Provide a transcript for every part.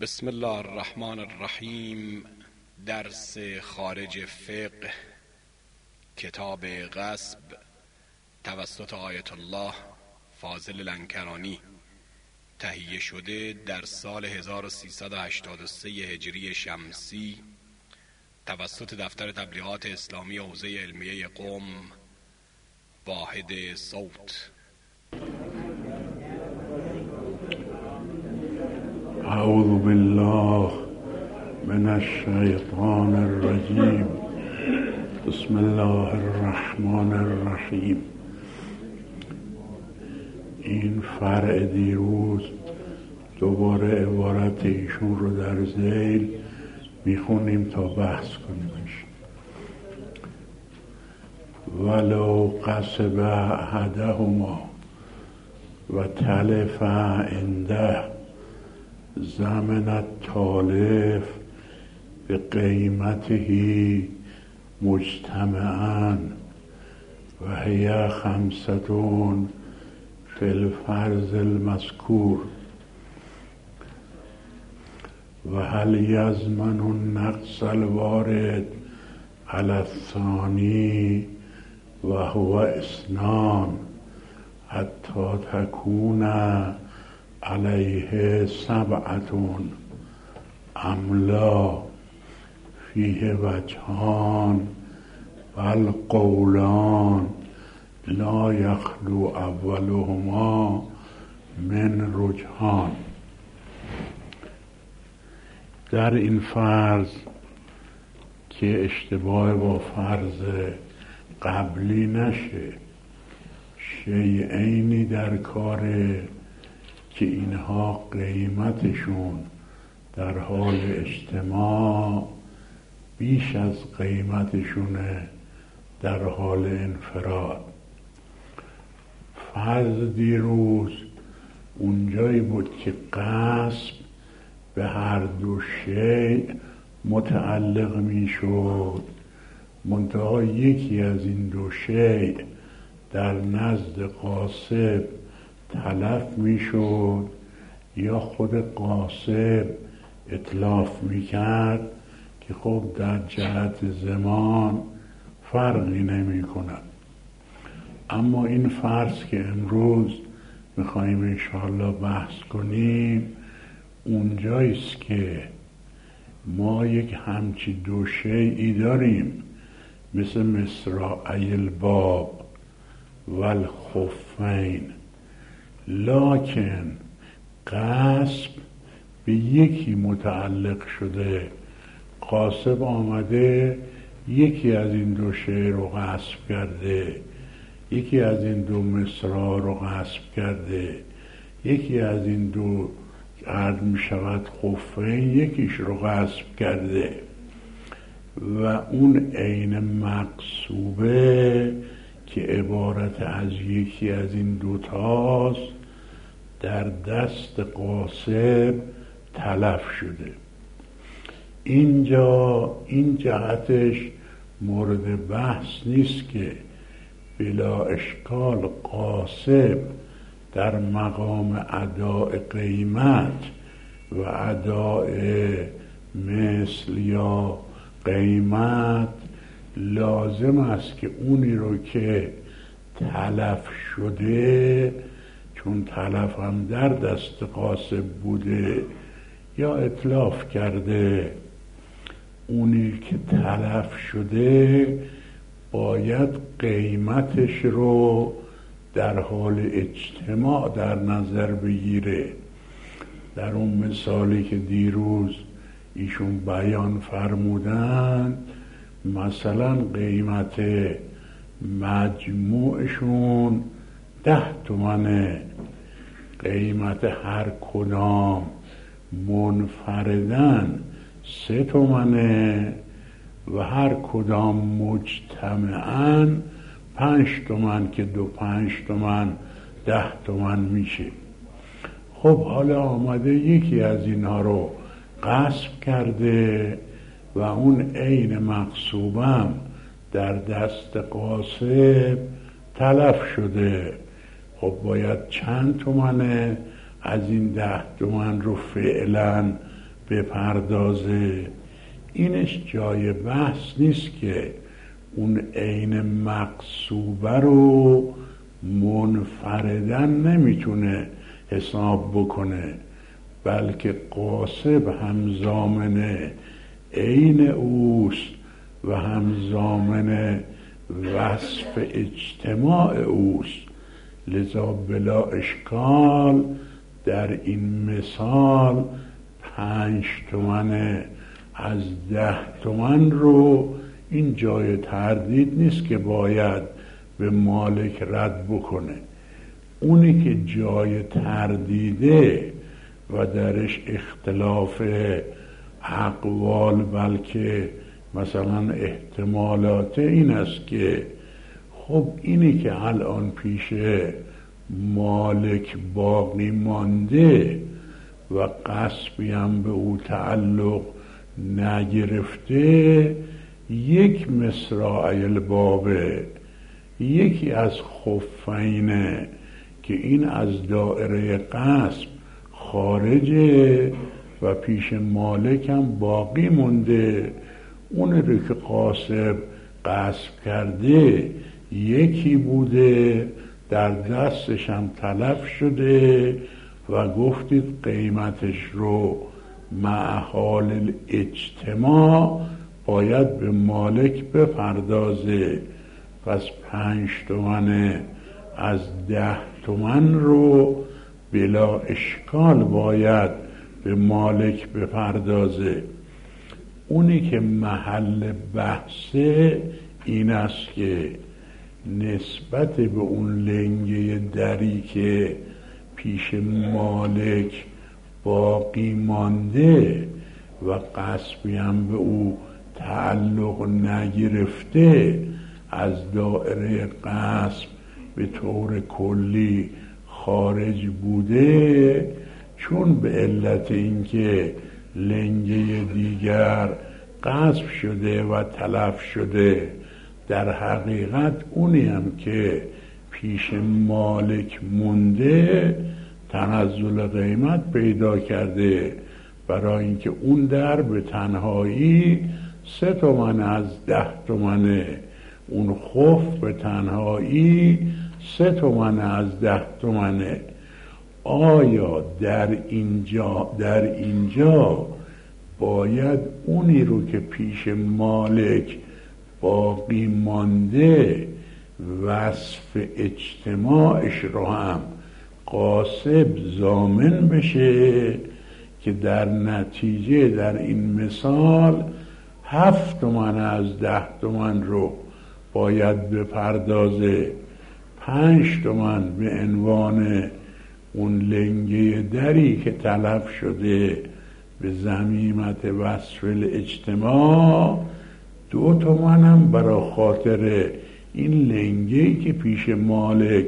بسم الله الرحمن الرحیم. درس خارج فقه، کتاب غصب، توسط آیت الله فاضل لنکرانی، تهیه شده در سال 1383 هجری شمسی توسط دفتر تبلیغات اسلامی حوزه علمیه قم، واحد صوت. اعوذ بالله من الشیطان الرجیم. بسم الله الرحمن الرحیم. این فرع دیروز دوباره عبارت ایشون رو در ذیل میخونیم تا بحث کنیمش. ولو قصب احدهما و تلف عنده زمن التالف به قیمته مجتمعاً و هی خمستون فی الفرض المذکور و هل یضمن النقص الوارد علی الثانی و هو اثنان حتی تکون علیه سبعتون املا فیه وجهان و القولان لا یخلو اولهما من رجحان. در این فرض که اشتباه با فرض قبلی نشه، شیئینی در کاره که اینها قیمتشون در حال اجتماع بیش از قیمتشونه در حال انفراد. فرض دیروز اونجایی بود که غصب به هر دو شیء متعلق می شد، منتها یکی از این دو شیء در نزد غاصب تلف می شد یا خود غاصب اتلاف می کرد که خب در جهت زمان فرقی نمی کند. اما این فرض که امروز میخواییم انشاءالله بحث کنیم اونجاییست که ما یک همچی دو شیئی داریم مثل مصراعی الباب و الخفین، لکن غصب به یکی متعلق شده. غاصب آمده یکی از این دو شیء رو غصب کرده، یکی از این دو مصراع رو غصب کرده، یکی از این دو عرض می شود خفین یکیش رو غصب کرده و اون عین مقصوبه که عبارت از یکی از این دوتاست در دست غاصب تلف شده. اینجا این جهتش مورد بحث نیست که بلا اشکال غاصب در مقام اداء قیمت و اداء مثل یا قیمت لازم است که اونی رو که تلف شده، چون تلف هم در دست غاصب بوده یا اتلاف کرده، اونی که تلف شده باید قیمتش رو در حال اجتماع در نظر بگیره. در اون مثالی که دیروز ایشون بیان فرمودن، مثلا قیمت مجموعشون 10 تومنه، قیمت هر کدام منفردن 3 تومنه و هر کدام مجتمعاً 5 تومن که 5 تومن 10 تومن میشه. خب حالا آمده یکی از اینها رو غصب کرده و اون عین مغصوبم در دست غاصب تلف شده. خب باید چند تومنه از این 10 تومن رو فعلا بپردازه. اینش جای بحث نیست که اون عین مقصوبه رو منفردن نمیتونه حساب بکنه، بلکه قاصب هم ضامن عین اوست و هم ضامن وصف اجتماع اوست. لذا بلا اشکال در این مثال 5 تومن از 10 تومن رو این جای تردید نیست که باید به مالک رد بکنه. اونی که جای تردیده و درش اختلاف اقوال بلکه مثلا احتمالات این است که خب اینی که الان پیش مالک باقی مانده و غصبی هم به او تعلق نگرفته، یک مصراع البابه، یکی از خفینه که این از دائره غصب خارجه و پیش مالک هم باقی مونده. اون رو که غاصب غصب کرده یکی بوده، در دستش هم تلف شده و گفتید قیمتش رو مع حال الاجتماع باید به مالک بپردازه. پس 5 تومن از 10 تومن رو بلا اشکال باید به مالک بپردازه. اونی که محل بحثه این است که نسبت به اون لنگه دری که پیش مالک باقی مانده و غصبی هم به او تعلق نگرفته، از دائره غصب به طور کلی خارج بوده، چون به علت اینکه لنگه دیگر غصب شده و تلف شده، در حقیقت اونی هم که پیش مالک مونده تنزل قیمت پیدا کرده، برای اینکه اون در به تنهایی 3 تومن از 10 تومنه، اون خف به تنهایی 3 تومن از 10 تومنه. آیا در اینجا باید اونی رو که پیش مالک باقی مانده وصف اجتماعش رو هم غاصب ضامن بشه که در نتیجه در این مثال 7 تومن از 10 تومن رو باید بپردازه، 5 تومن به عنوان اون لنگه دری که تلف شده به ضمیمت وصف الاجتماع، 2 تومن هم برای خاطر این لنگه‌ای که پیش مالک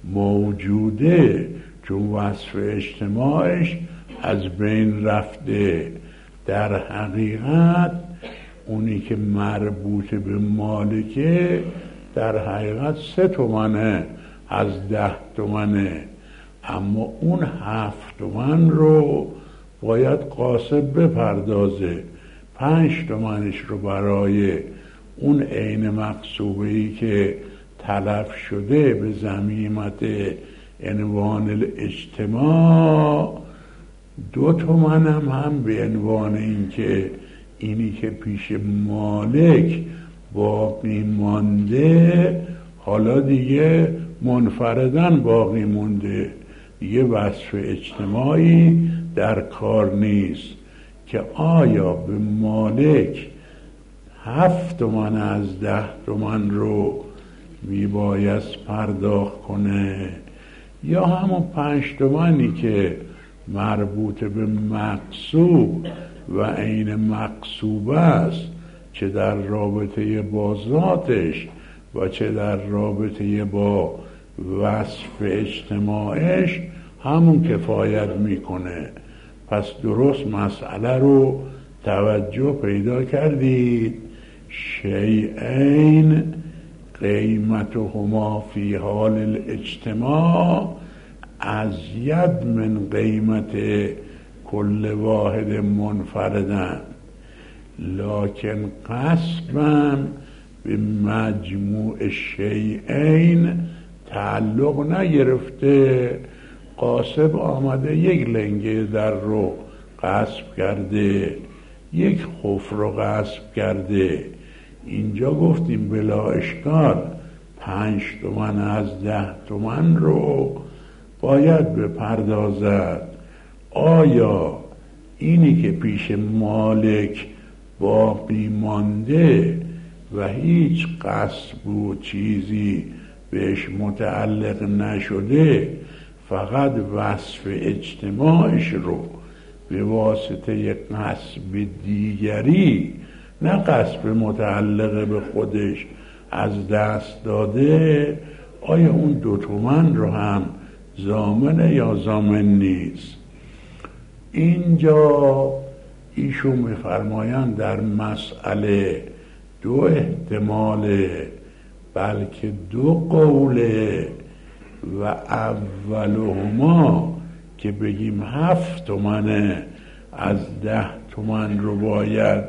موجوده چون وصف اجتماعش از بین رفته. در حقیقت اونی که مربوط به مالکه در حقیقت 3 تومنه از 10 تومنه، اما اون 7 تومن رو باید غاصب بپردازه، 5 تومنش رو برای اون عین مقصوبه‌ای که تلف شده به ضمیمت عنوان الاجتماع، 2 تومن هم به عنوان این که اینی که پیش مالک باقی مانده حالا دیگه منفردن باقی مونده، دیگه وصف اجتماعی در کار نیست که آیا به مالک 7 تومن از 10 تومن رو میبایست پرداخت کنه یا همون 5 تومنی که مربوط به مقصوب و عین مقصوبه است، چه در رابطه با ذاتش و چه در رابطه با وصف اجتماعش همون کفایت میکنه. پس درست مسئله رو توجه پیدا کردید. شیئین قیمتهما فی حال الاجتماع ازید من قیمت کل واحد منفردن، لکن قصبم به مجموع شیئین تعلق نگرفته. قاصب آمده یک لنگه در رو غصب کرده، یک خف رو غصب کرده. اینجا گفتیم بلا اشکال 5 تومن از 10 تومن رو باید بپردازد. آیا اینی که پیش مالک باقی مانده و هیچ غصب و چیزی بهش متعلق نشده، فقط وصف اجتماعش رو به واسطه غصب دیگری، نه غصب متعلق به خودش، از دست داده، آیا اون 2 تومن رو هم ضامنه یا ضامن نیست؟ اینجا ایشون می‌فرمایند در مسئله 2 احتماله، بلکه 2 قوله و اولهما که بگیم 7 تومنه از 10 تومن رو باید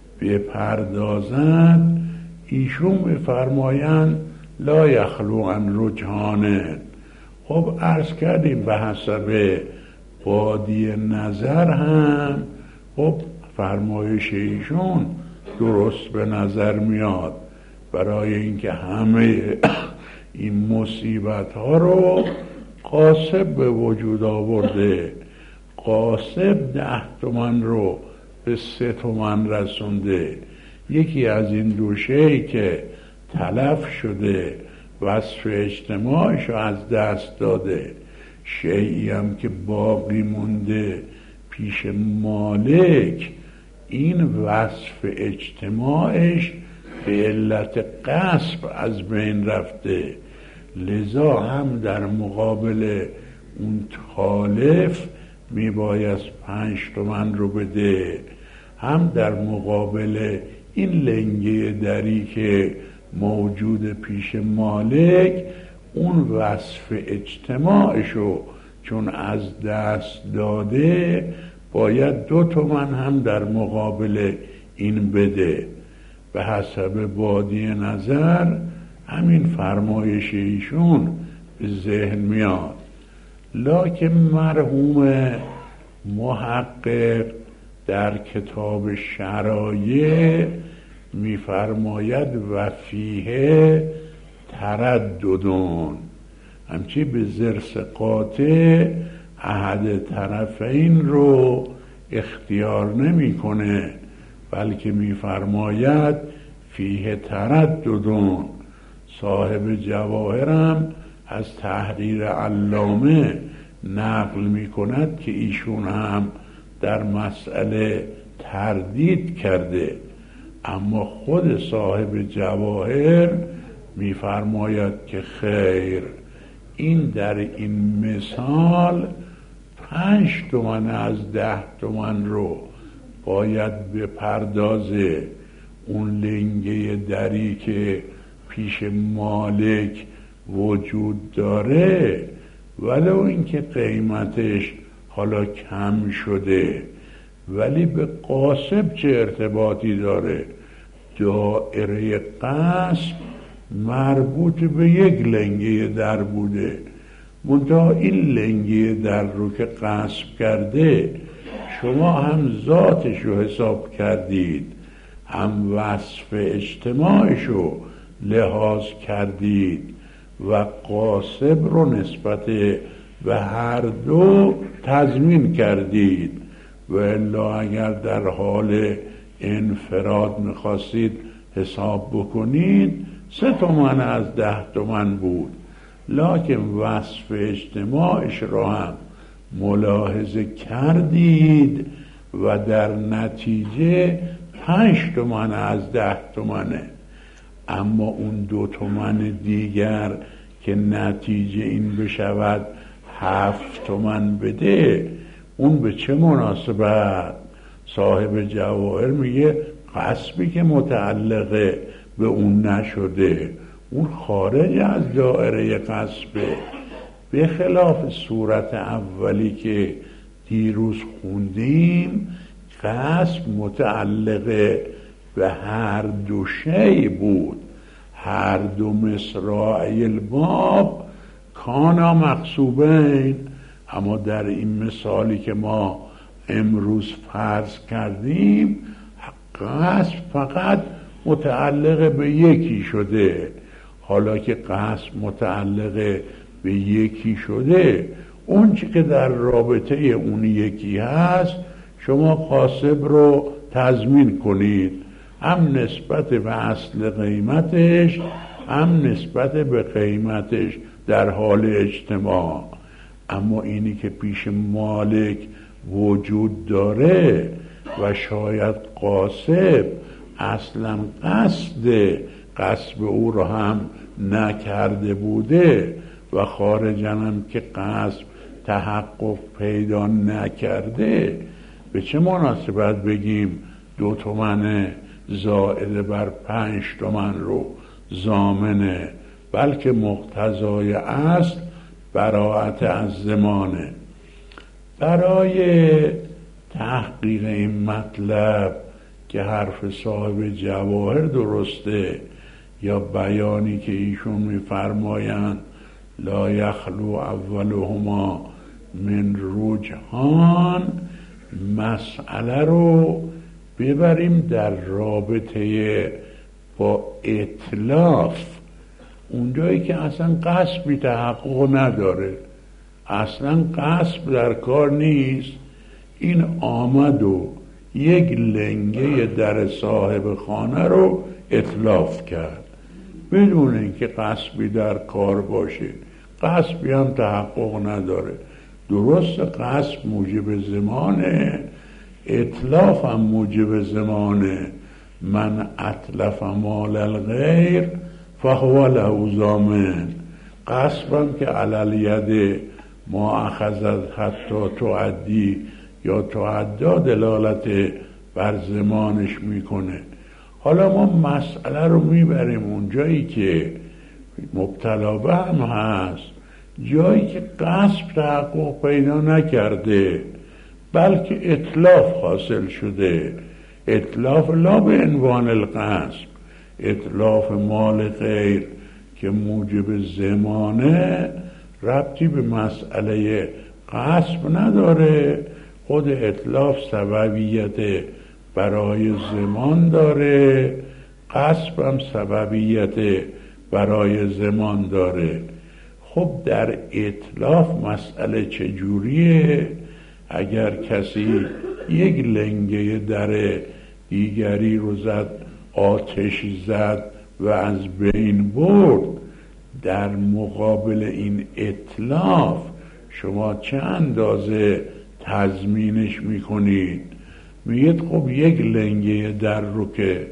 بپردازند، ایشون می‌فرمایند لا یخلو عن رجحانه. خب عرض کردیم به حسب بادی نظر هم خب فرمایش ایشون درست به نظر میاد. برای اینکه همه این مصیبت ها رو قاصب به وجود آورده، قاصب 10 تومن رو به 3 تومن رسونده. یکی از این 2 شی که تلف شده وصف اجتماعش رو از دست داده، شیئی هم که باقی مونده پیش مالک، این وصف اجتماعش به علت غصب از بین رفته. لذا هم در مقابل اون تالف میبایست 5 تومن رو بده، هم در مقابل این لنگه دری که موجود پیش مالک، اون وصف اجتماعشو چون از دست داده باید 2 تومن هم در مقابل این بده. به حسب بادی نظر همین فرمایش ایشون به ذهن میاد. لکن مرحوم محقق در کتاب شرایع میفرماید و فیه ترددون، همچی به ضرس قاطع احد طرفین رو اختیار نمیکنه، بلکه میفرماید فیه ترددون. صاحب جواهرم از تحریر علامه نقل میکند که ایشون هم در مسئله تردید کرده، اما خود صاحب جواهر میفرماید که خیر، این در این مثال 5 تومن از 10 تومن رو باید بپردازه. اون لنگه دری که پیش مالک وجود داره، ولو اینکه قیمتش حالا کم شده، ولی به قاصب چه ارتباطی داره؟ دایره غصب مربوط به یک لنگه در بوده، منتها این لنگه در رو که غصب کرده شما هم ذاتش رو حساب کردید، هم وصف اجتماعش رو لحاظ کردید و قاصب رو نسبت به هر دو تضمین کردید. و الا اگر در حال انفراد میخواستید حساب بکنید 3 تومن از 10 تومن بود، لکن وصف اجتماعش را هم ملاحظه کردید و در نتیجه 5 تومن از 10 تومنه. اما اون 2 تومن دیگر که نتیجه این بشود 7 تومن بده، اون به چه مناسبت؟ صاحب جواهر میگه غصبی که متعلقه به اون نشده، اون خارج از دایره غصبه، به خلاف صورت اولی که دیروز خوندیم غصب متعلق به هر دو شی بود، هر دو مصراعی الباب کانا مغصوبین. اما در این مثالی که ما امروز فرض کردیم غصب فقط متعلق به یکی شده. حالا که غصب متعلق به یکی شده، اون چی که در رابطه اون یکی هست شما غاصب رو تضمین کنید، هم نسبت به اصل قیمتش هم نسبت به قیمتش در حال اجتماع. اما اینی که پیش مالک وجود داره و شاید غاصب اصلا قصد او رو هم نکرده بوده و خارجاً هم که قصد تحقق پیدا نکرده، به چه مناسبت بگیم 2 تومن زائد بر 5 تومن رو ضامنه؟ بلکه مقتضای اصل براءت از ضمانه. برای تحقیق این مطلب که حرف صاحب جواهر درسته یا بیانی که ایشون میفرمایند لا یخلو اولهما من رجحان، مسئله رو ببریم در رابطه با اتلاف، اونجایی که اصلا قصبی تحقق نداره، اصلا قصب در کار نیست. این آمد و یک لنگه در صاحب خانه رو اتلاف کرد بدون اینکه قصبی در کار باشه، قصبی هم تحقق نداره. درست قصب موجب زمانه، اتلاف هم موجب زمانه. من اتلف مال الغیر فهو له ضامن. قصب هم که علل ید ما اخذت حتی تعدی یا تعدا دلالت بر زمانش میکنه. حالا ما مسئله رو میبریم اونجایی که مبتلا به هم هست، جایی که قصب تحقق پیدا نکرده بلکه اتلاف حاصل شده. اتلاف لا به عنوان القصب، اتلاف مال غیر که موجب زمانه ربطی به مسئله قصب نداره. خود اتلاف سببیت برای زمان داره، قصب هم سببیت برای زمان داره. خب در اتلاف مسئله چجوریه؟ اگر کسی یک لنگه در دیگری رو زد، آتش زد و از بین برد، در مقابل این اتلاف شما چه اندازه تضمینش میکنید؟ میگید خب یک لنگه در رو که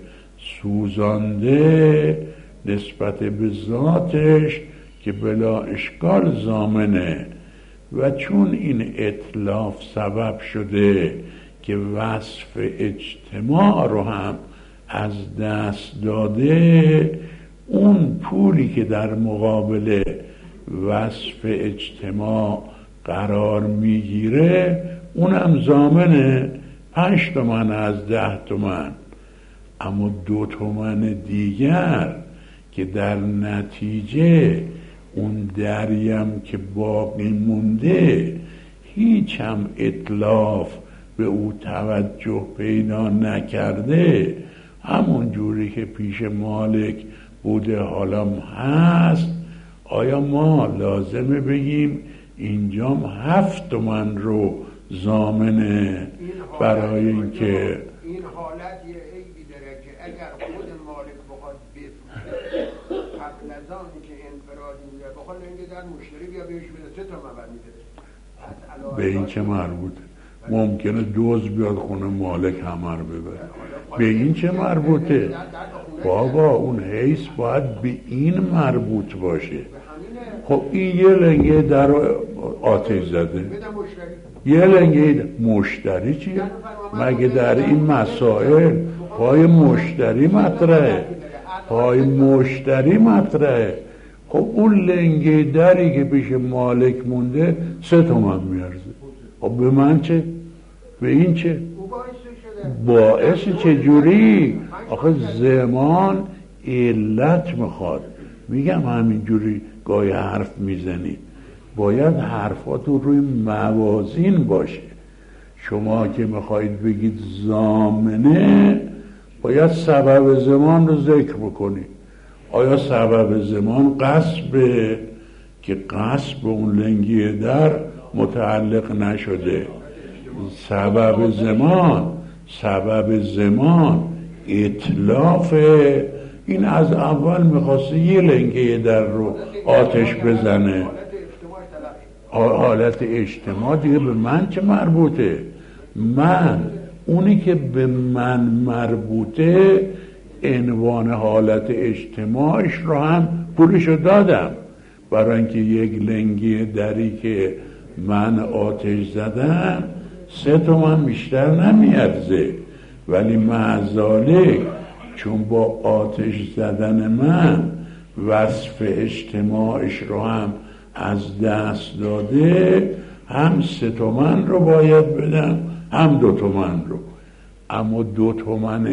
سوزانده نسبت به ذاتش که بلا اشکال ضامنه، و چون این اتلاف سبب شده که وصف اجتماع رو هم از دست داده، اون پولی که در مقابل وصف اجتماع قرار میگیره اونم ضامنه 5 تومن از 10 تومن. اما 2 تومن دیگر که در نتیجه اون دریم که باقی مونده هیچ هم اتلاف به او توجه پیدا نکرده، همون جوری که پیش مالک بوده حالا هست، آیا ما لازمه بگیم اینجام 7 تومن رو ضامنه برای اینکه این حالت یه عیبی داره که اگر خود مالک بخواد بفروشه قبل از آن که انفرادی میده بخواد لنگه در مشتری بیا بهش بده 3 تومن میده، به این چه مربوطه؟ ممکنه دوز بیاد خونه مالک همه رو ببره، به این چه مربوطه؟ بابا اون حیث باید به این مربوط باشه. خب این یه لنگه در آتش زده، یه لنگه مشتری چیه؟ مگه در این مسائل پای مشتری مطرحه، پای مشتری مطرحه. خب اون لنگه دری که پیش مالک مونده 3 تومن میارزه، به من چه؟ به این چه؟ باعث چجوری؟ آخه زمان علت میخواد. میگم همینجوری گاهی حرف میزنی، باید حرفاتو روی موازین باشه. شما که میخواید بگید ضامنه، باید سبب زمان رو ذکر بکنی. آیا سبب زمان قصبه؟ که قصب اون لنگی در متعلق نشده. سبب زمان اتلافه. این از اول میخواسته یه لنگه در رو آتش بزنه. حالت اجتماع دیگه به من چه مربوطه؟ من اونی که به من مربوطه عنوان حالت اجتماعش رو هم پولشو دادم، برای اینکه یک لنگی دری که من آتش زدم 3 تومن بیشتر نمیارزه، ولی معذالک چون با آتش زدن من وصف اجتماعش رو هم از دست داده، هم 3 تومن رو باید بدم هم 2 تومن رو. اما 2 تومن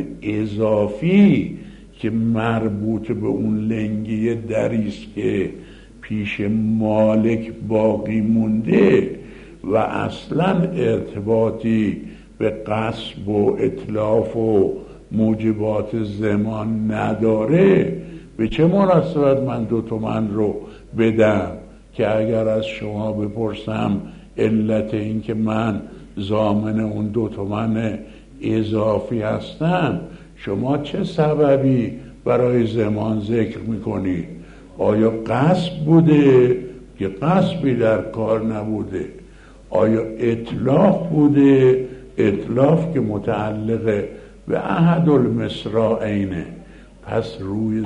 اضافی که مربوط به اون لنگی دریست که پیش مالک باقی مونده و اصلا ارتباطی به قصب و اتلاف و موجبات زمان نداره، به چه مناسبت من 2 تومن رو بدم؟ که اگر از شما بپرسم علت این که من ضامن اون 2 تومن اضافی هستم، شما چه سببی برای زمان ذکر میکنید؟ آیا قصب بوده؟ که قصبی در کار نبوده. آیا اتلاف بوده؟ اتلاف که متعلق به احد المصراعینه. پس روی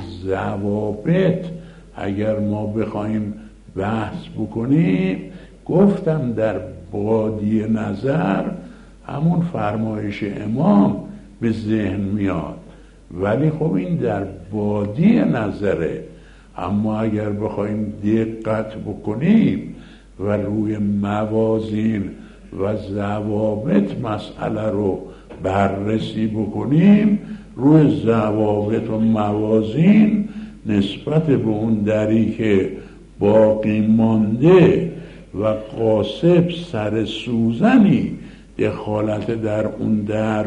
ضوابط اگر ما بخوایم بحث بکنیم، گفتم در بادی نظر همون فرمایش امام به ذهن میاد، ولی خب این در بادی نظره. اما اگر بخوایم دقت بکنیم و روی موازین و ضوابط مسئله رو بررسی بکنیم، روی ضوابط و موازین نسبت به اون دری که باقی مانده و قاصب سر سوزنی دخالت در اون در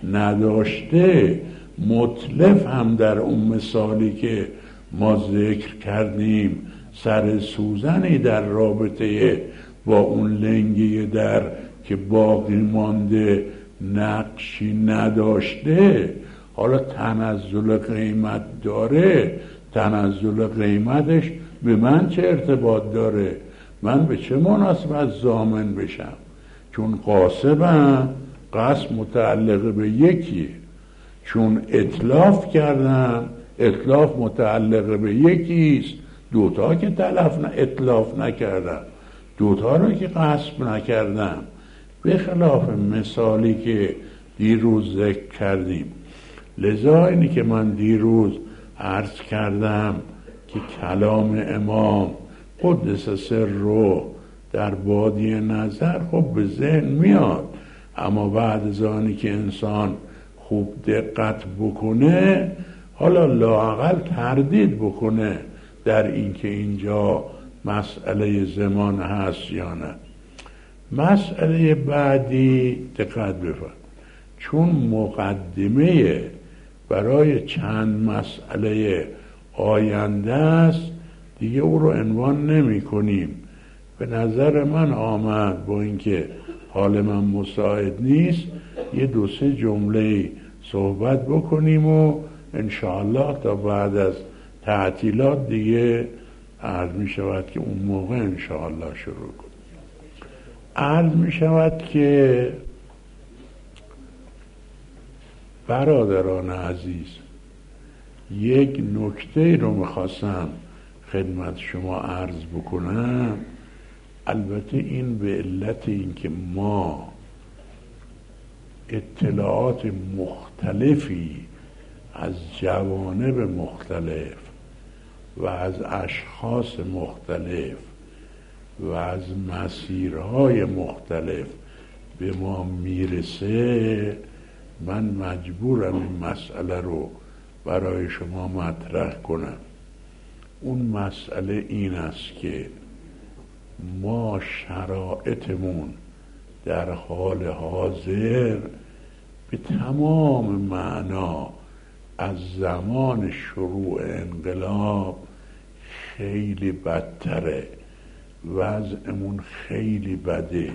نداشته، متلف هم در اون مثالی که ما ذکر کردیم سر سوزنی در رابطه با اون لنگی در که باقی مانده نقشی نداشته، حالا تنزل قیمت داره، تنزل قیمتش به من چه ارتباط داره؟ من به چه مناسبت ضامن بشم؟ چون قاصبم، قصد متعلق به یکیه. چون اتلاف کردم، اتلاف متعلق به یکیست. 2 تا که اتلاف نکردم، 2 تا رو که قصد نکردم، به خلاف مثالی که دیروز ذکر کردیم. لذا اینی که من دیروز عرض کردم که کلام امام قدس سر رو در بادی نظر خب به ذهن میاد، اما بعد از آنی که انسان خوب دقت بکنه، حالا لااقل تردید بکنه در اینکه اینجا مسئله زمان هست یا نه. مسئله بعدی دقت بفرمایید، چون مقدمه برای چند مسئله آینده است، دیگه او رو عنوان نمی کنیم. به نظر من آمد با اینکه حال من مساعد نیست، یه 2-3 جمله صحبت بکنیم و انشاءالله تا بعد از تعطیلات دیگه عرض می شود که اون موقع انشاءالله شروع کنیم. عرض می شود که برادران عزیز، یک نکته رو میخواستم خدمت شما عرض بکنم. البته این به علت اینکه ما اطلاعات مختلفی از جوانب مختلف و از اشخاص مختلف و از مسیرهای مختلف به ما میرسه، من مجبورم این مسئله رو برای شما مطرح کنم. اون مسئله این است که ما شرایطمون در حال حاضر به تمام معنا از زمان شروع انقلاب خیلی بدتره، وضعمون خیلی بده،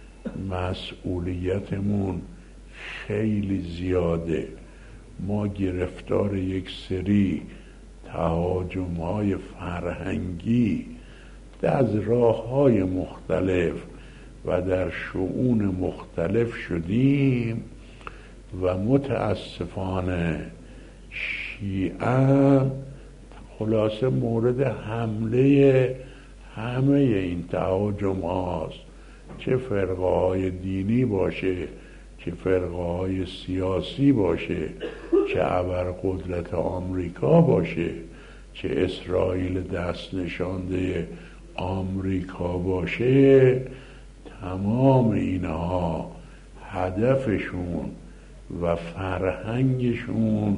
مسئولیتمون خیلی زیاده. ما گرفتار یک سری تهاجم‌های فرهنگی از راه‌های مختلف و در شؤون مختلف شدیم و متاسفانه شیعه خلاصه مورد حمله همه این تهاجم هاست، چه فرقه های دینی باشه، چه فرقه های سیاسی باشه، چه ابرقدرت آمریکا باشه، چه اسرائیل دست نشانده آمریکا باشه. تمام اینها هدفشون و فرهنگشون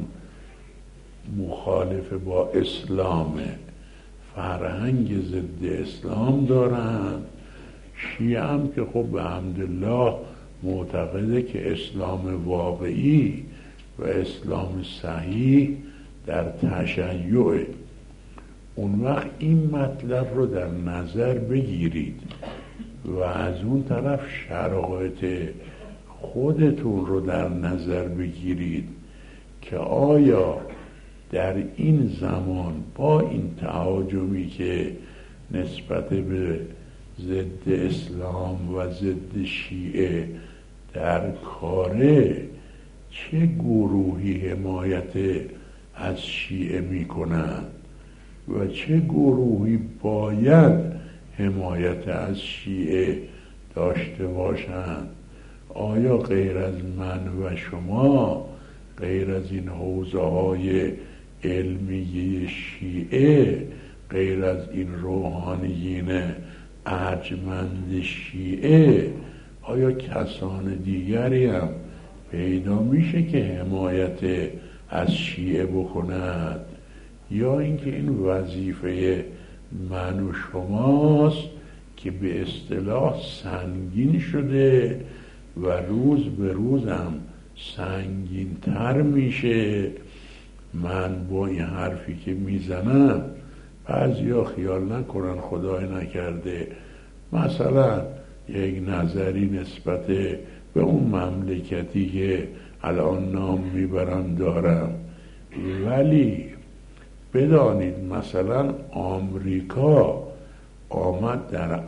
مخالف با اسلامه، فرهنگ ضد اسلام دارن. شیعه هم که خب به حمدالله معتقده که اسلام واقعی و اسلام صحیح در تشیعه. اون وقت این مطلب رو در نظر بگیرید و از اون طرف شرایط خودتون رو در نظر بگیرید که آیا در این زمان با این تهاجمی که نسبت به ضد اسلام و ضد شیعه در کاره، چه گروهی حمایت از شیعه میکنند و چه گروهی باید حمایت از شیعه داشته باشند؟ آیا غیر از من و شما، غیر از این حوزه های علمیه شیعه، غیر از این روحانیین ارجمند شیعه، آیا کسان دیگری هم پیدا میشه که حمایت از شیعه بکند؟ یا اینکه این وظیفه من و شماست که به اصطلاح سنگین شده و روز به روزم سنگین تر میشه؟ من با این حرفی که میزنم بعضیا خیال نکنن خدای نکرده مثلا یک نظری نسبت به اون مملکتی که الان نام میبرم دارم، ولی بدانید مثلا آمریکا آمد در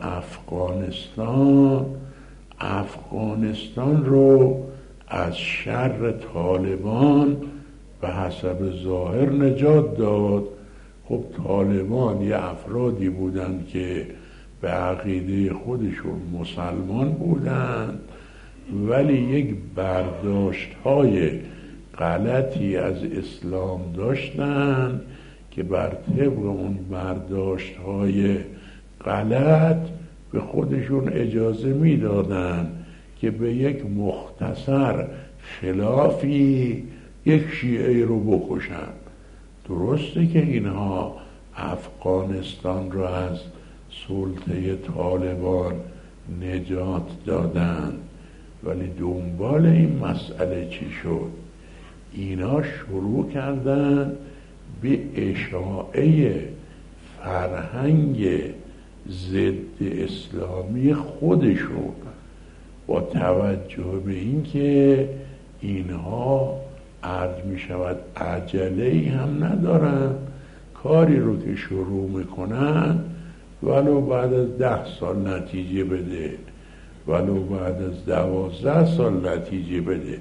افغانستان رو از شر طالبان به حسب ظاهر نجات داد. خب طالبان یه افرادی بودند که به عقیده خودشون مسلمان بودند، ولی یک برداشت‌های غلطی از اسلام داشتند که بر طبق اون برداشت‌های غلط به خودشون اجازه میدادن که به یک مختصر خلافی یک شیعه رو بکشن. درسته که اینها افغانستان رو از سلطه طالبان نجات دادن، ولی دنبال این مسئله چی شد؟ اینا شروع کردن به اشاعه فرهنگ ضد اسلامی خودشون، با توجه به اینکه اینها عرض می شود عجله‌ای هم ندارن، کاری رو که شروع میکنن ولو بعد از 10 سال نتیجه بده، ولو بعد از 12 سال نتیجه بده.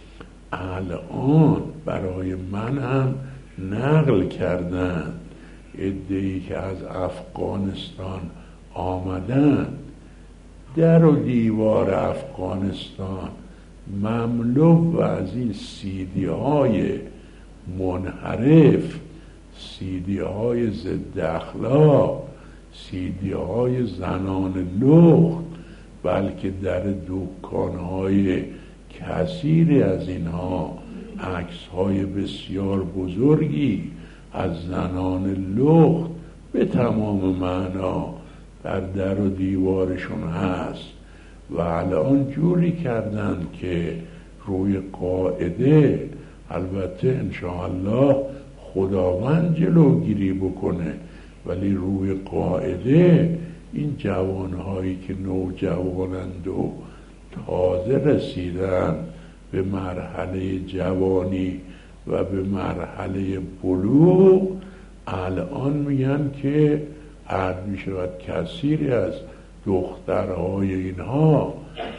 الان برای من هم نقل کردن عده‌ای که از افغانستان آمدن، در و دیوار افغانستان مملو از این سیدی های منحرف، سیدی های ضد اخلاق، سیدی های زنان لخت، بلکه در دکانهای کثیری از اینها عکس های بسیار بزرگی از زنان لخت به تمام معنا بر در و دیوارشون هست و الان جوری کردن که روی قاعده، البته انشاءالله خداوند جلوگیری بکنه، ولی روی قاعده این جوانهایی که نوجوانند و تازه رسیدن به مرحله جوانی و به مرحله بلوغ، الان میگن که عرض میشود کثیری از دخترهای اینها،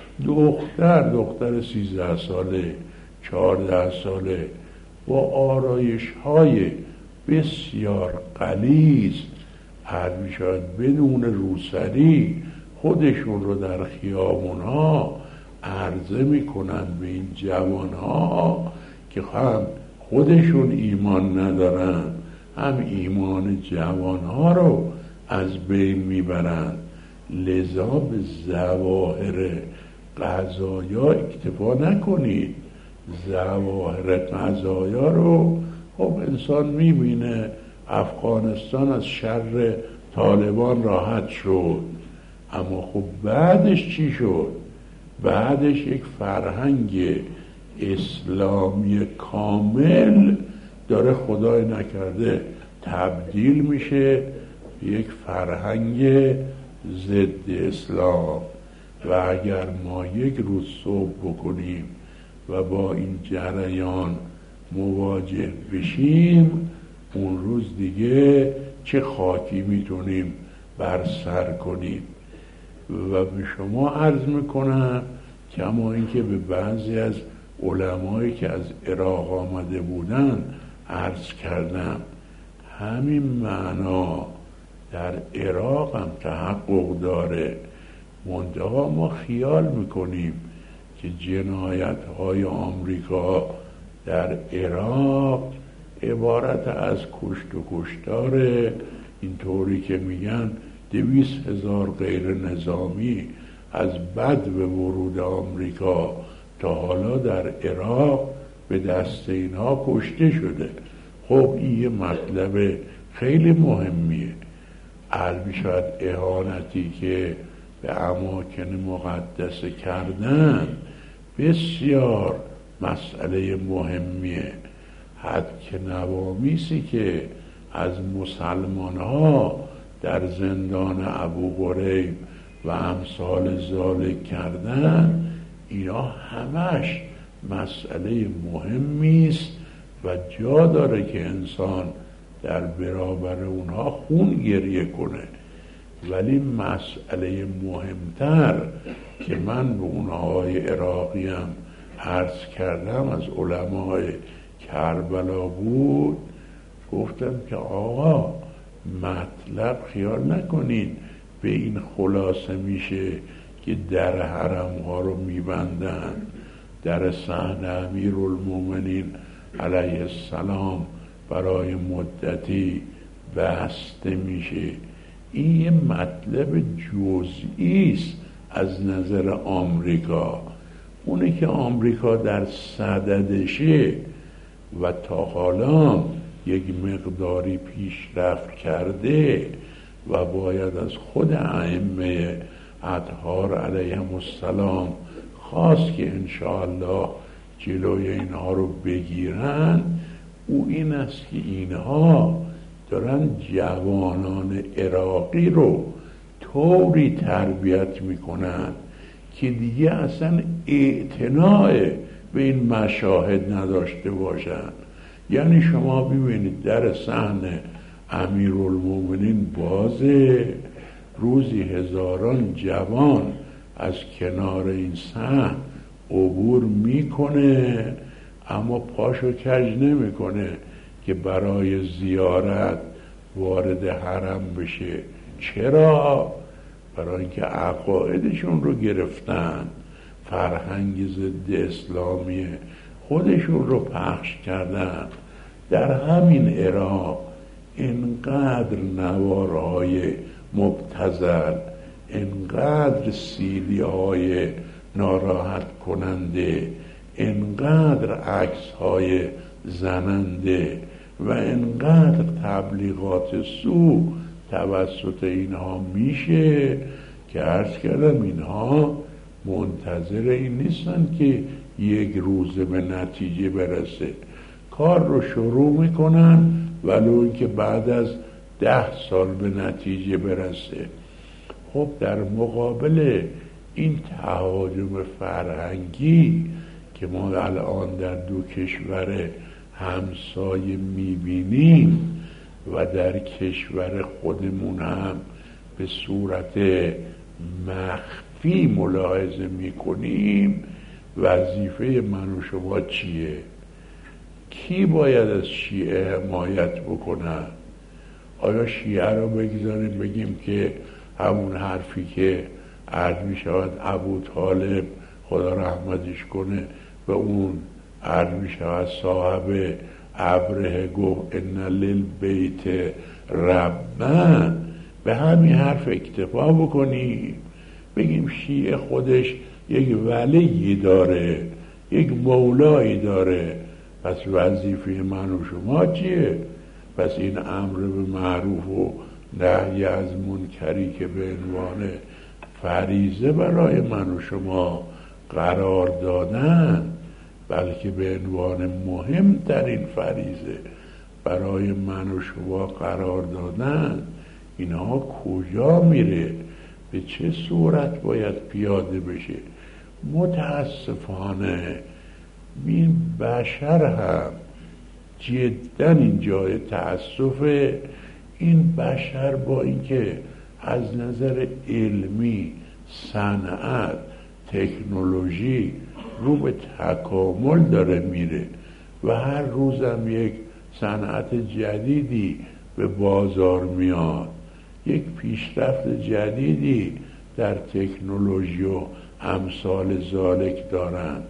دختر 13 ساله 14 ساله با آرایش های بسیار غلیظ، عرض میشود بدون روسری خودشون رو در خیابون ها عرضه میکنن به این جوان ها که هم خودشون ایمان ندارن، هم ایمان جوان ها رو از بین میبرن. لذا به ظواهر قضایا اکتفا نکنید. ظواهر قضایا رو خب انسان میبینه. افغانستان از شر طالبان راحت شد، اما خب بعدش چی شد؟ بعدش یک فرهنگ اسلامی کامل داره خدای نکرده تبدیل میشه یک فرهنگ ضد اسلام. و اگر ما یک روز صبح بکنیم و با این جریان مواجه بشیم، اون روز دیگه چه خاکی میتونیم بر سر کنیم. و به شما عرض میکنم کما اینکه به بعضی از علمایی که از عراق آمده بودن عرض کردم، همین معنا در عراق هم تحقق داره. منتها ما خیال میکنیم که جنایت های آمریکا در عراق عبارت از کشت و کشتار، اینطوری که میگن 200,000 غیر نظامی از بد به ورود آمریکا تا حالا در عراق به دست اینها کشته شده. خب این یه مطلب خیلی مهمیه. البته شاید اهانتی که به اماکن مقدسه کردن بسیار مسئله مهمیه. حد که نوامیسی که از مسلمان ها در زندان ابو غریب و امثال ذالک کردن، اینا همش مسئله مهمی است و جا داره که انسان در برابر اونها خون گریه کنه. ولی مسئله مهمتر که من به اونهای عراقی هم عرض کردم از علمای کربلا بود، گفتم که آقا مطلب خیال نکنین به این خلاصه میشه که در حرم ها رو میبندن، در صحن امیرالمومنین علیه السلام برای مدتی بسته میشه. این یه مطلب جزئی است از نظر آمریکا. اونه که آمریکا در صددشه و تا حالا یک مقداری پیشرفت کرده و باید از خود ائمه اطهار علیهم السلام خواست که انشاءالله جلوی اینها رو بگیرن. او این است که اینها دارن جوانان عراقی رو طوری تربیت میکنن که دیگه اصلا اعتناع به این مشاهد نداشته باشن. یعنی شما ببینید در صحن امیرالمومنین بازه، روزی هزاران جوان از کنار این صحن عبور میکنه، اما پاشو کج نمیکنه که برای زیارت وارد حرم بشه. چرا؟ برای اینکه عقایدشون رو گرفتن، فرهنگ ضد اسلامی خودشون رو پخش کردن. در همین عراق اینقدر نوارهای مبتذل، انقدر سیدی های ناراحت کننده، انقدر عکس های زننده و انقدر تبلیغات سو توسط اینها میشه که عرض کردم اینها منتظر این نیستن که یک روزه به نتیجه برسه. کار رو شروع میکنن ولو اینکه بعد از 10 سال به نتیجه برسه. خب در مقابل این تهاجم فرهنگی که ما الان در 2 کشور همسایه میبینیم و در کشور خودمون هم به صورت مخفی ملاحظه میکنیم، وظیفه من و شما چیه؟ کی باید از شیعه حمایت بکنه؟ آیا شیعه رو بگذاریم بگیم که همون حرفی که عرض می شود ابو طالب خدا رحمتش کنه به اون عرض می شود صاحب ابرهه گفت ان للبیت ربا، به همین حرف اکتفا بکنیم، بگیم شیعه خودش یک ولی داره، یک مولایی داره، پس وظیفه من و شما چیه؟ پس این امر به معروف و نهی از منکری که به عنوان فریضه برای من و شما قرار دادن، بلکه به عنوان مهمترین فریضه برای من و شما قرار دادن، اینها کجا میره؟ به چه صورت باید پیاده بشه؟ متاسفانه این بشر هم جدا این جای تأسفه. این بشر با اینکه از نظر علمی، صنعت، تکنولوژی رو به تکامل داره میره و هر روزم یک صنعت جدیدی به بازار میاد، یک پیشرفت جدیدی در تکنولوژی و امثال ذالک دارند،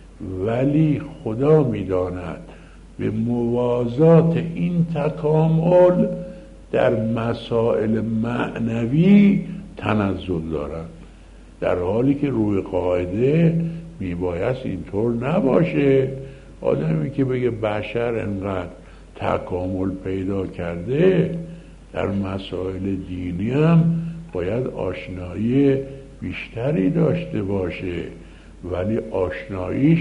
ولی خدا میداند به موازات این تکامل در مسائل معنوی تنزل دارند، در حالی که روی قاعده میبایست اینطور نباشه. آدمی که بگه بشر انقدر تکامل پیدا کرده، در مسائل دینی هم باید آشنایی بیشتری داشته باشه، ولی آشناییش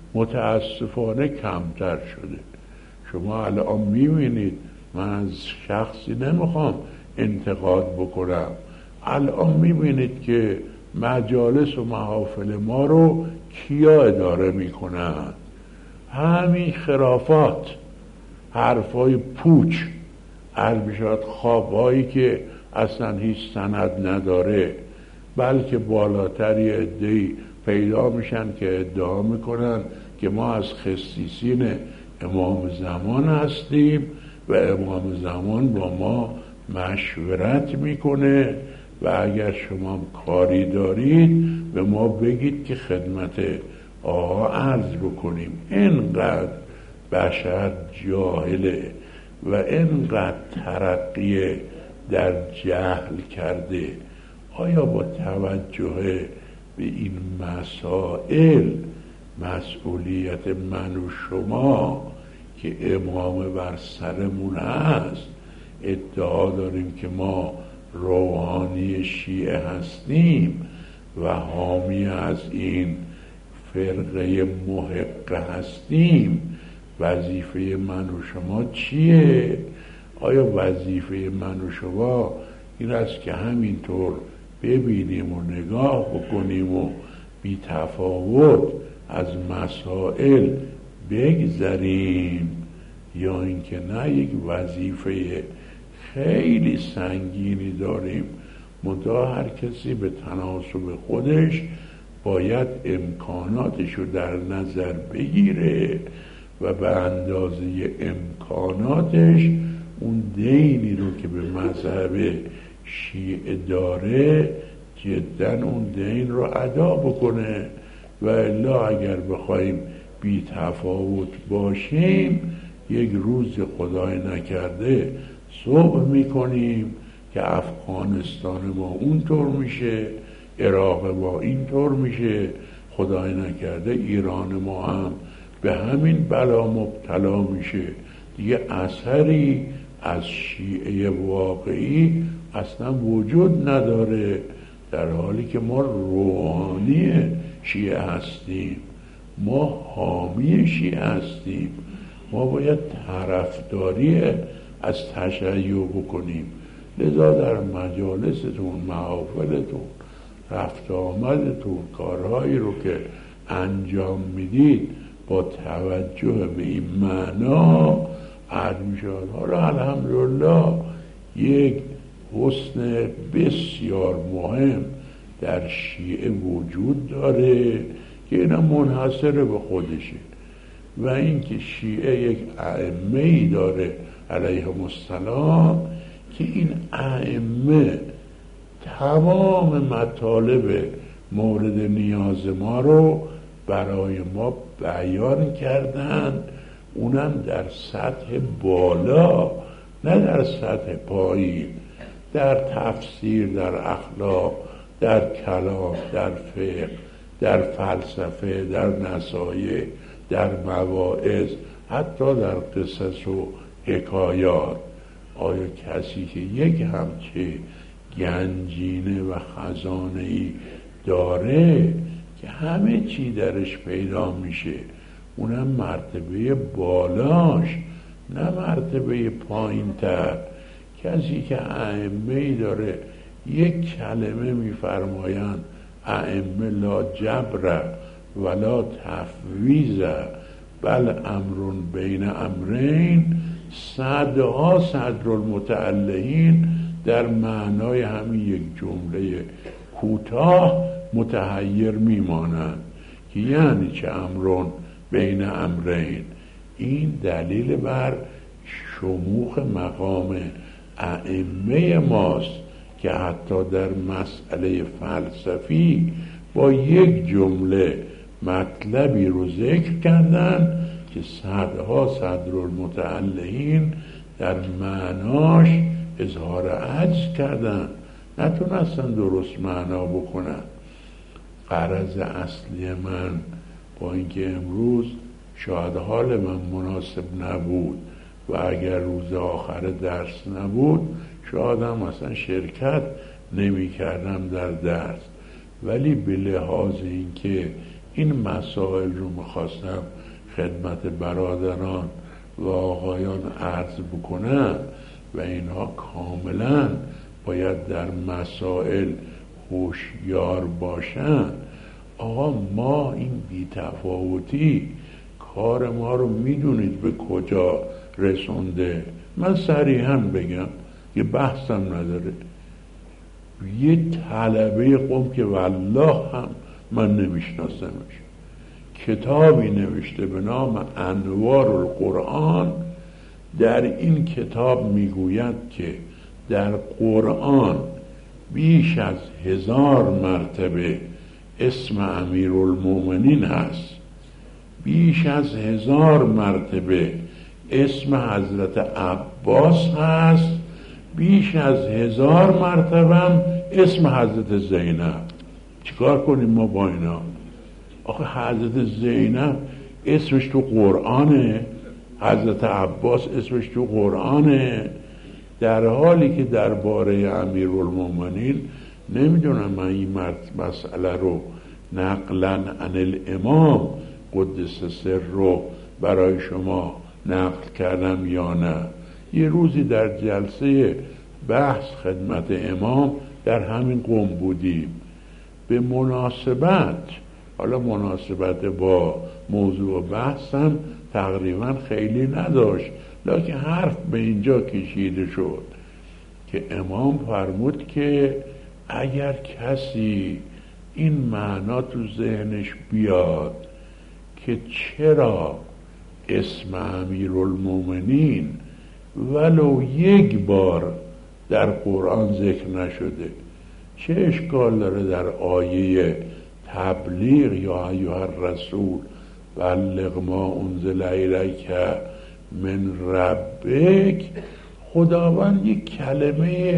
متاسفانه کمتر شده. شما الان میبینید، من از شخصی نمیخوام انتقاد بکنم، الان میبینید که مجالس و محافل ما رو کیا اداره میکنن؟ همین خرافات، حرفای پوچ، عربشات خوابهایی که اصلا هیچ سند نداره، بلکه بالاتری عده‌ای پیدا میشن که ادعا میکنن که ما از خصیصین امام زمان هستیم و امام زمان با ما مشورت میکنه و اگر شما کاری دارید به ما بگید که خدمت آقا عرض بکنیم. اینقدر بشر جاهله و اینقدر ترقی در جهل کرده. آیا با توجه به این مسائل مسئولیت من و شما که امامه بر سرمون هست، ادعا داریم که ما روحانی شیعه هستیم و حامی از این فرقه محقه هستیم، وظیفه من و شما چیه؟ آیا وظیفه من و شما این است که همینطور ببینیم و نگاه بکنیم و بی تفاوت از مسائل بگذریم، یا اینکه نه یک وظیفه خیلی سنگینی داریم؟ منتها هر کسی به تناسب خودش باید امکاناتش رو در نظر بگیره و به اندازه امکاناتش اون دینی رو که به مذهب شیعه داره جدا اون دین رو ادا بکنه، و الا اگر بخوایم بی تفاوت باشیم یک روز خدای نکرده صبح میکنیم که افغانستان ما اونطور میشه، عراق ما اینطور میشه، خدای نکرده ایران ما هم به همین بلا مبتلا میشه. دیگه اثری از شیعه واقعی اصلا وجود نداره، در حالی که ما روحانی شیعه هستیم، ما حامی شیعه هستیم. ما باید طرفداری از تشیع بکنیم. لذا در مجالستون، محافلتون، رفت آمدتون، کارهایی رو که انجام میدید با توجه به این معنا عرض میشود. حالا الحمدلله یک حسن بسیار مهم در شیعه وجود داره که اینم منحصر به خودشه، و اینکه شیعه یک ائمه‌ای داره علیهم السلام که این ائمه تمام مطالب مورد نیاز ما رو برای ما بیان کردن، اونم در سطح بالا نه در سطح پایین، در تفسیر، در اخلاق، در کلام، در فقه، در فلسفه، در نصایح، در مواعظ، حتی در قصص و حکایات. آیا کسی که یک همچه گنجینه و خزانه‌ای داره که همه چی درش پیدا میشه، اونم مرتبه بالاش نه مرتبه پایین تر، کسی که ائمه‌ای داره یک کلمه میفرمایند ائمه لا جبر ولا تفویض بل امر بین امرین، صدها صدر المتعلهین در معنای همین یک جمله کوتاه متحیر میمانند که یعنی چه امرون بین امرین. این دلیل بر شموخ مقام ائمه ماست که حتی در مسئله فلسفی با یک جمله مطلبی رو ذکر کردن که صدها صدر المتعلهین در معناش اظهار عجز کردن، نتونستن درست معنا بکنن. غرض اصلی من با اینکه امروز شاید حال من مناسب نبود و اگر روز آخر درس نبود شاید هم اصلا شرکت نمی کردم در درس، ولی به لحاظ اینکه این مسائل رو میخواستم خدمت برادران و آقایان عرض بکنم و اینها کاملا باید در مسائل هوشیار باشن. آقا ما این بی‌تفاوتی کار ما رو میدونید به کجا رسونده. من صریحا بگم که بحثم نداره، یه طلبه قم که والله هم من نمیشناسمش، کتابی نوشته به نام انوار القرآن. در این کتاب میگوید که در قرآن بیش از 1000 مرتبه اسم امیرالمومنین هست، بیش از 1000 مرتبه اسم حضرت عباس هست، بیش از 1000 مرتبه اسم حضرت زینب. چیکار کنیم ما با اینا؟ آخه حضرت زینب اسمش تو قرآنه، حضرت عباس اسمش تو قرآنه، در حالی که درباره امیرالمومنین نمیدونم من این مسئله رو نقلا عن الامام قدس سر رو برای شما نقل کردم یا نه. یه روزی در جلسه بحث خدمت امام در همین قم بودیم، به مناسبت، حالا مناسبت با موضوع بحثم تقریبا خیلی نداشت، لکن حرف به اینجا کشیده شد که امام فرمود که اگر کسی این معنا تو ذهنش بیاد که چرا اسم امیرالمومنین ولو یک بار در قرآن ذکر نشده، چه اشکال داره در آیه تبلیغ یا ایها الرسول بلغ ما انزل الیک من ربک خداوند یک کلمه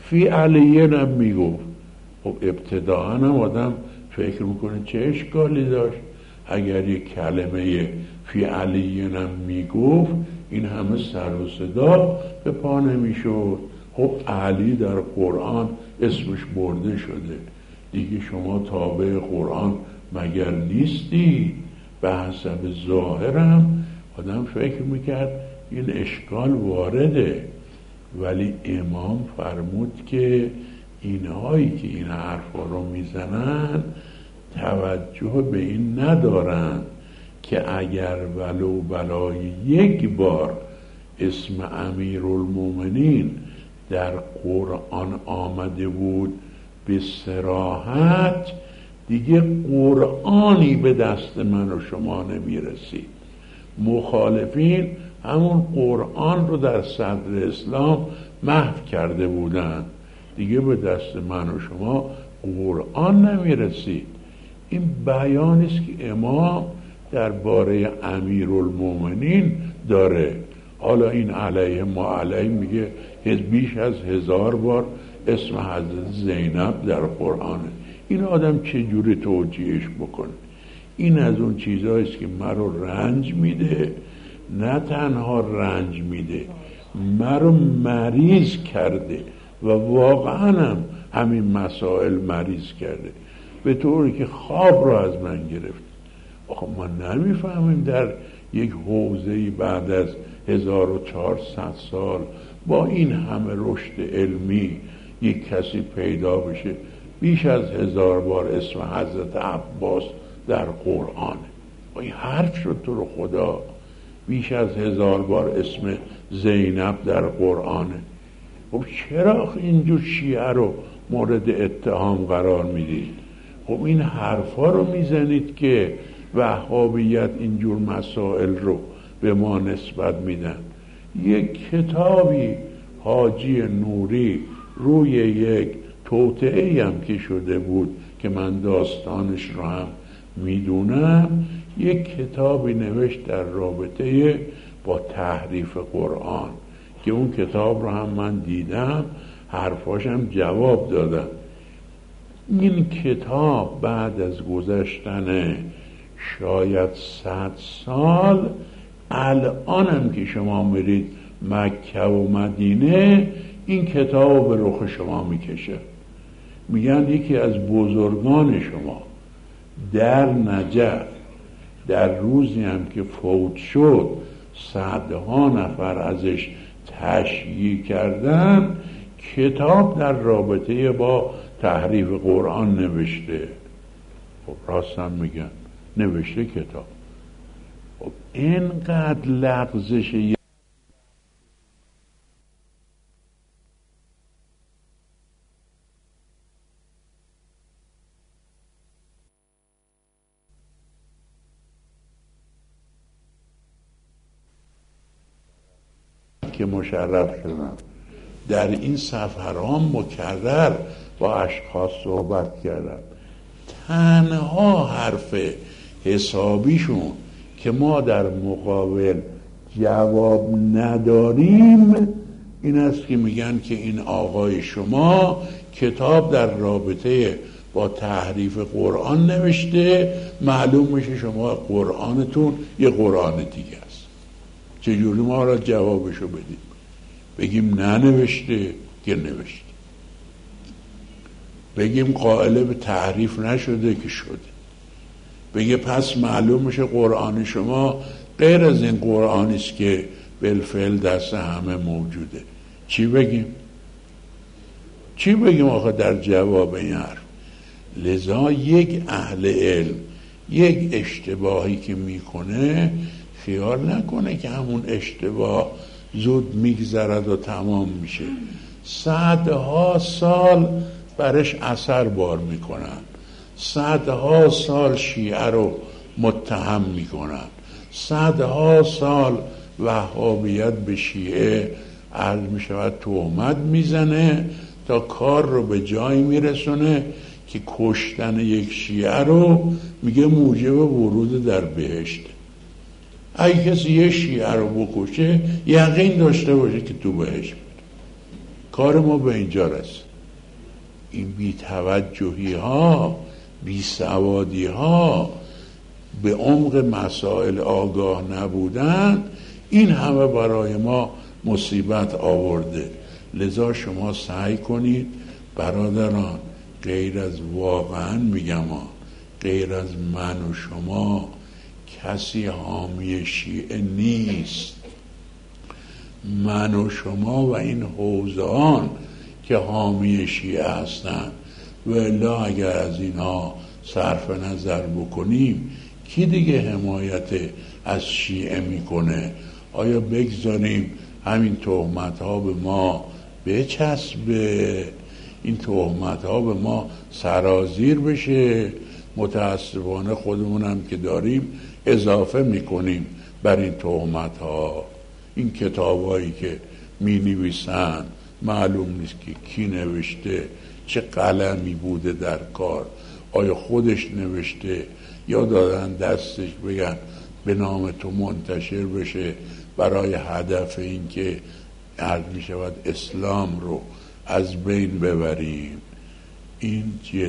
فی علیین هم میگفت. خب ابتداء هم آدم فکر میکنه چه اشکالی داشت اگر یک کلمه فی علیین هم میگفت این همه سر و صدا به پا نمیشد. خب علی در قرآن اسمش برده شده دیگه، شما تابع قرآن مگر نیستی؟ به حسب ظاهرم آدم فکر میکرد این اشکال وارده، ولی امام فرمود که اینهایی که این حرفا رو میزنن توجه به این ندارن که اگر ولو برای یک بار اسم امیرالمومنین در قرآن آمده بود به صراحت، دیگه قرآنی به دست من و شما نمیرسید. مخالفین همون قرآن رو در صدر اسلام محو کرده بودن، دیگه به دست من و شما قرآن نمیرسید. این بیانی است که امام درباره امیرالمومنین داره. حالا این علیه ما علیه میگه بیش از 1000 بار اسم حضرت زینب در قرآنه. این آدم چجوری توجیهش بکنه؟ این از اون چیزهاییست که مرا رنج میده، نه تنها رنج میده، مرا مریض کرده و واقعا هم همین مسائل مریض کرده، به طوری که خواب را از من گرفت. آخه ما نمیفهمیم در یک حوزه‌ای بعد از 1400 سال با این همه رشد علمی یک کسی پیدا بشه بیش از 1000 بار اسم حضرت عباس در قرآنه. این حرف شد تو رو خدا، بیش از 1000 بار اسم زینب در قرآنه. خب چرا اینجور شیعه رو مورد اتهام قرار میدید؟ خب این حرفا رو میزنید که وهابیت اینجور مسائل رو به ما نسبت میدن. یک کتابی حاجی نوری روی یک توطئه‌ای هم که شده بود که من داستانش رو هم میدونم، یک کتابی نوشت در رابطه با تحریف قرآن که اون کتاب رو هم من دیدم، حرفاشم جواب دادم. این کتاب بعد از گذشتن شاید 100 سال الانم که شما میرید مکه و مدینه این کتاب به رخ شما میکشه. میگن یکی از بزرگان شما در نجف در روزی هم که فوت شد صدها نفر ازش تشییع کردن، کتاب در رابطه با تحریف قرآن نوشته. خب راستم میگن نوشته کتاب. خب اینقدر لغزش که مشرف شدم در این سفران مکرر با اشخاص صحبت کردم، تنها حرف حسابیشون که ما در مقابل جواب نداریم این است که میگن که این آقای شما کتاب در رابطه با تحریف قرآن نوشته، معلوم میشه شما قرآنتون یه قرآن دیگه است. چجوری ما را جوابشو بدیم؟ بگیم ننوشته که نوشته، بگیم قائل به تحریف نشده که شده، بگه پس معلوم میشه قرآن شما غیر از این قرآنی است که بالفعل دست همه موجوده. چی بگیم؟ چی بگیم آخه در جواب این حرف؟ لذا یک اهل علم یک اشتباهی که میکنه خیال نکنه که همون اشتباه زود میگذرد و تمام میشه. صدها سال برش اثر بار میکنن، صدها سال شیعه رو متهم میکنن، صدها سال وهابیت به شیعه عرض میشود تهمت میزنه تا کار رو به جایی میرسونه که کشتن یک شیعه رو میگه موجب ورود در بهشت. اگه کسی یه شیعه رو بکشه یقین داشته باشه که تو بهشت بود. کار ما به اینجا رسید. این بی‌توجهی ها، بی‌سوادی ها، به عمق مسائل آگاه نبودن، این همه برای ما مصیبت آورده. لذا شما سعی کنید برادران، غیر از واقعا میگم غیر از من و شما کسی حامی شیعه نیست. من و شما و این حوزه‌ان که حامی شیعه هستن، و الا اگر از اینها صرف نظر بکنیم کی دیگه حمایت از شیعه میکنه؟ آیا بگذاریم همین تهمت ها به ما بچسبه، این تهمت ها به ما سرازیر بشه؟ متاسفانه خودمونم که داریم اضافه میکنیم بر این تهمت ها. این کتابایی که می نویسن معلوم نیست که کی نوشته، چه قلمی بوده در کار، آیا خودش نوشته یا دادن دستش بگن به نام تو منتشر بشه برای هدف این که عرض می شود اسلام رو از بین ببریم. این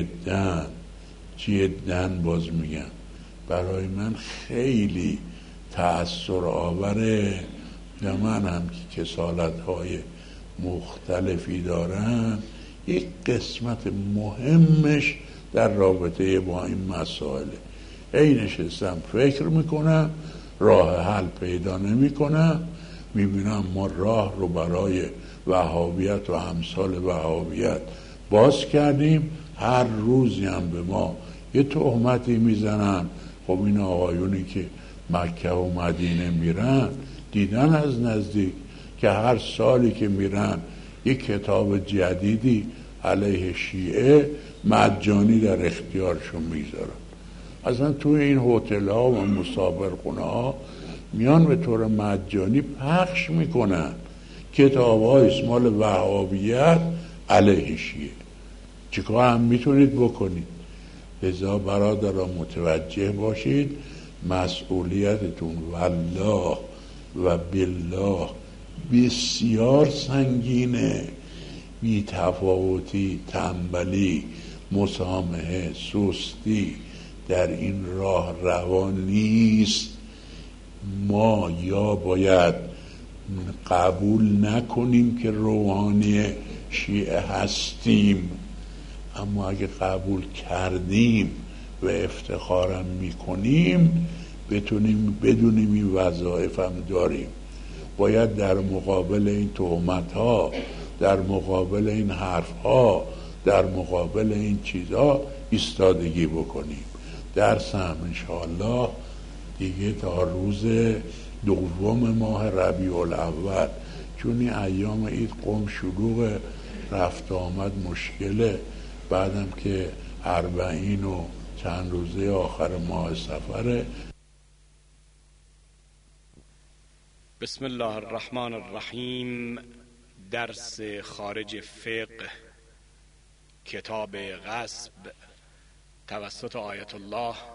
جداً باز میگم برای من خیلی تأثیر آوره. و من هم که کسالت‌های مختلفی دارم، یک قسمت مهمش در رابطه با این مسائل نشستم فکر میکنم، راه حل پیدا نمیکنم. میبینم ما راه رو برای وهابیت و امثال وهابیت باز کردیم، هر روزی هم به ما یه تهمتی میزنن. خب این آقایونی که مکه و مدینه میرن دیدن از نزدیک که هر سالی که میرن یک کتاب جدیدی علیه شیعه مجانی در اختیارشون میذارن. اصلا توی این هتل ها و مسافرخونه ها میان به طور مجانی پخش میکنن کتاب های اسمال وهابیت علیه شیعه. چیکار هم میتونید بکنید؟ لذا برادران متوجه باشید مسئولیتتون والله و بالله بسیار سنگینه. بی تفاوتی، تنبلی، مسامحه، سستی در این راه روان نیست. ما یا باید قبول نکنیم که روحانی شیعه هستیم، اما اگه قبول کردیم و افتخارم میکنیم بتونیم بدونیم این وظایف هم داریم. باید در مقابل این تهمت ها، در مقابل این حرف ها، در مقابل این چیزها ایستادگی بکنیم. درس هم انشاءالله دیگه تا روز دوم ماه ربیع الاول، چون این ایام عید قم شلوغ، رفت آمد مشکله، بعدم که 40 و چند روزه آخر ماه سفره. بسم الله الرحمن الرحیم. درس خارج فقه، کتاب غصب، توسط آیت الله